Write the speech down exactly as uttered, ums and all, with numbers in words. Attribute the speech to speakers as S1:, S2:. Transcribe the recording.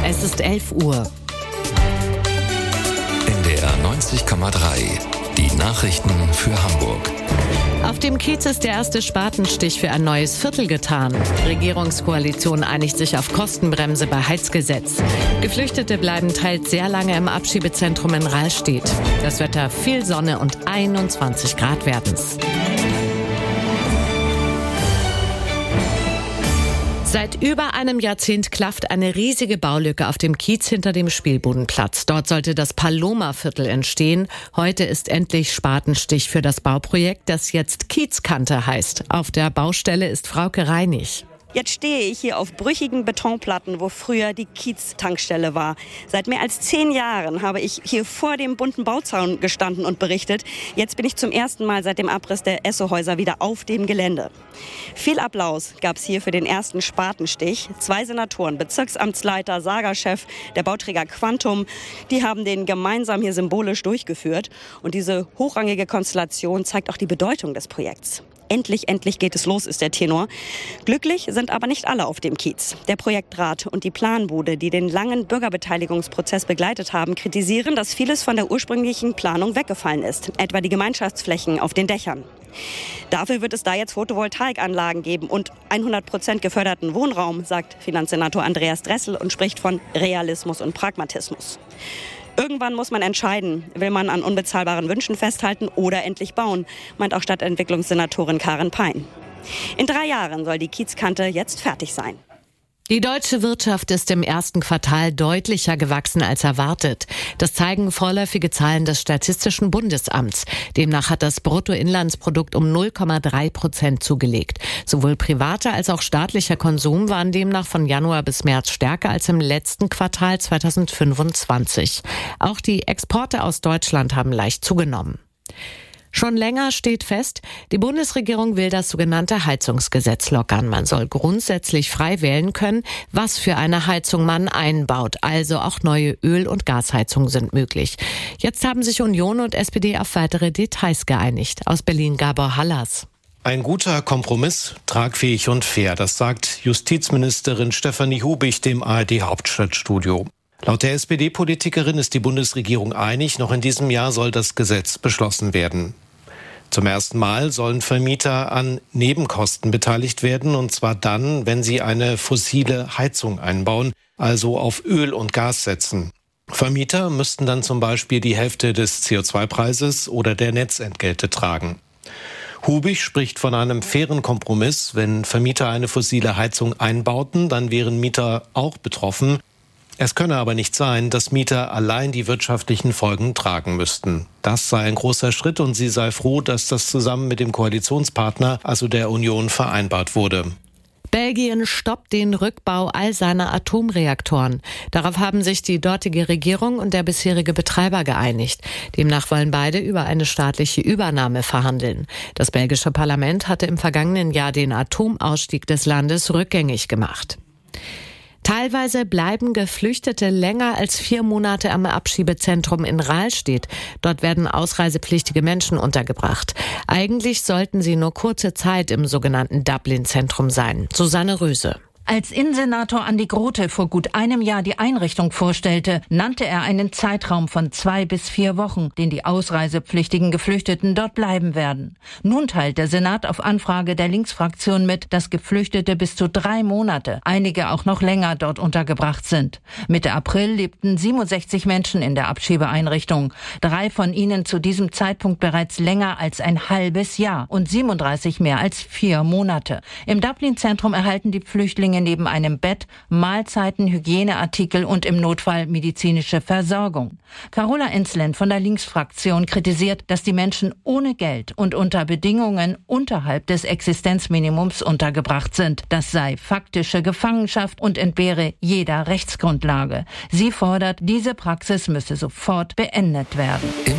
S1: Es ist elf Uhr.
S2: N D R neunzig Komma drei. Die Nachrichten für Hamburg.
S1: Auf dem Kiez ist der erste Spatenstich für ein neues Viertel getan. Regierungskoalition einigt sich auf Kostenbremse bei Heizgesetz. Geflüchtete bleiben teils sehr lange im Abschiebezentrum in Rahlstedt. Das Wetter viel Sonne und einundzwanzig Grad werden's. Seit über einem Jahrzehnt klafft eine riesige Baulücke auf dem Kiez hinter dem Spielbudenplatz. Dort sollte das Paloma-Viertel entstehen. Heute ist endlich Spatenstich für das Bauprojekt, das jetzt Kiezkante heißt. Auf der Baustelle ist Frauke Reinig.
S3: Jetzt stehe ich hier auf brüchigen Betonplatten, wo früher die Kiez-Tankstelle war. Seit mehr als zehn Jahren habe ich hier vor dem bunten Bauzaun gestanden und berichtet. Jetzt bin ich zum ersten Mal seit dem Abriss der Esso-Häuser wieder auf dem Gelände. Viel Applaus gab es hier für den ersten Spatenstich. Zwei Senatoren, Bezirksamtsleiter, Saga-Chef, der Bauträger Quantum, die haben den gemeinsam hier symbolisch durchgeführt. Und diese hochrangige Konstellation zeigt auch die Bedeutung des Projekts. Endlich, endlich geht es los, ist der Tenor. Glücklich sind aber nicht alle auf dem Kiez. Der Projektrat und die Planbude, die den langen Bürgerbeteiligungsprozess begleitet haben, kritisieren, dass vieles von der ursprünglichen Planung weggefallen ist. Etwa die Gemeinschaftsflächen auf den Dächern. Dafür wird es da jetzt Photovoltaikanlagen geben und hundert Prozent geförderten Wohnraum, sagt Finanzsenator Andreas Dressel und spricht von Realismus und Pragmatismus. Irgendwann muss man entscheiden, will man an unbezahlbaren Wünschen festhalten oder endlich bauen, meint auch Stadtentwicklungssenatorin Karin Pein. In drei Jahren soll die Kiezkante jetzt fertig sein.
S1: Die deutsche Wirtschaft ist im ersten Quartal deutlicher gewachsen als erwartet. Das zeigen vorläufige Zahlen des Statistischen Bundesamts. Demnach hat das Bruttoinlandsprodukt um null Komma drei Prozent zugelegt. Sowohl privater als auch staatlicher Konsum waren demnach von Januar bis März stärker als im letzten Quartal zweitausendfünfundzwanzig. Auch die Exporte aus Deutschland haben leicht zugenommen. Schon länger steht fest, die Bundesregierung will das sogenannte Heizungsgesetz lockern. Man soll grundsätzlich frei wählen können, was für eine Heizung man einbaut. Also auch neue Öl- und Gasheizungen sind möglich. Jetzt haben sich Union und S P D auf weitere Details geeinigt. Aus Berlin Gabor Hallas.
S4: Ein guter Kompromiss, tragfähig und fair, das sagt Justizministerin Stefanie Hubig dem A R D-Hauptstadtstudio. Laut der S P D-Politikerin ist die Bundesregierung einig, noch in diesem Jahr soll das Gesetz beschlossen werden. Zum ersten Mal sollen Vermieter an Nebenkosten beteiligt werden, und zwar dann, wenn sie eine fossile Heizung einbauen, also auf Öl und Gas setzen. Vermieter müssten dann zum Beispiel die Hälfte des C O zwei Preises oder der Netzentgelte tragen. Hubig spricht von einem fairen Kompromiss. Wenn Vermieter eine fossile Heizung einbauten, dann wären Mieter auch betroffen. Es könne aber nicht sein, dass Mieter allein die wirtschaftlichen Folgen tragen müssten. Das sei ein großer Schritt und sie sei froh, dass das zusammen mit dem Koalitionspartner, also der Union, vereinbart wurde.
S1: Belgien stoppt den Rückbau all seiner Atomreaktoren. Darauf haben sich die dortige Regierung und der bisherige Betreiber geeinigt. Demnach wollen beide über eine staatliche Übernahme verhandeln. Das belgische Parlament hatte im vergangenen Jahr den Atomausstieg des Landes rückgängig gemacht. Teilweise bleiben Geflüchtete länger als vier Monate am Abschiebezentrum in Rahlstedt. Dort werden ausreisepflichtige Menschen untergebracht. Eigentlich sollten sie nur kurze Zeit im sogenannten Dublin-Zentrum sein. Susanne Röse.
S5: Als Innensenator Andi Grote vor gut einem Jahr die Einrichtung vorstellte, nannte er einen Zeitraum von zwei bis vier Wochen, den die ausreisepflichtigen Geflüchteten dort bleiben werden. Nun teilt der Senat auf Anfrage der Linksfraktion mit, dass Geflüchtete bis zu drei Monate, einige auch noch länger, dort untergebracht sind. Mitte April lebten siebenundsechzig Menschen in der Abschiebeeinrichtung. Drei von ihnen zu diesem Zeitpunkt bereits länger als ein halbes Jahr und siebenunddreißig mehr als vier Monate. Im Dublin-Zentrum erhalten die Flüchtlinge neben einem Bett, Mahlzeiten, Hygieneartikel und im Notfall medizinische Versorgung. Carola Enslen von der Linksfraktion kritisiert, dass die Menschen ohne Geld und unter Bedingungen unterhalb des Existenzminimums untergebracht sind. Das sei faktische Gefangenschaft und entbehre jeder Rechtsgrundlage. Sie fordert, diese Praxis müsse sofort beendet werden.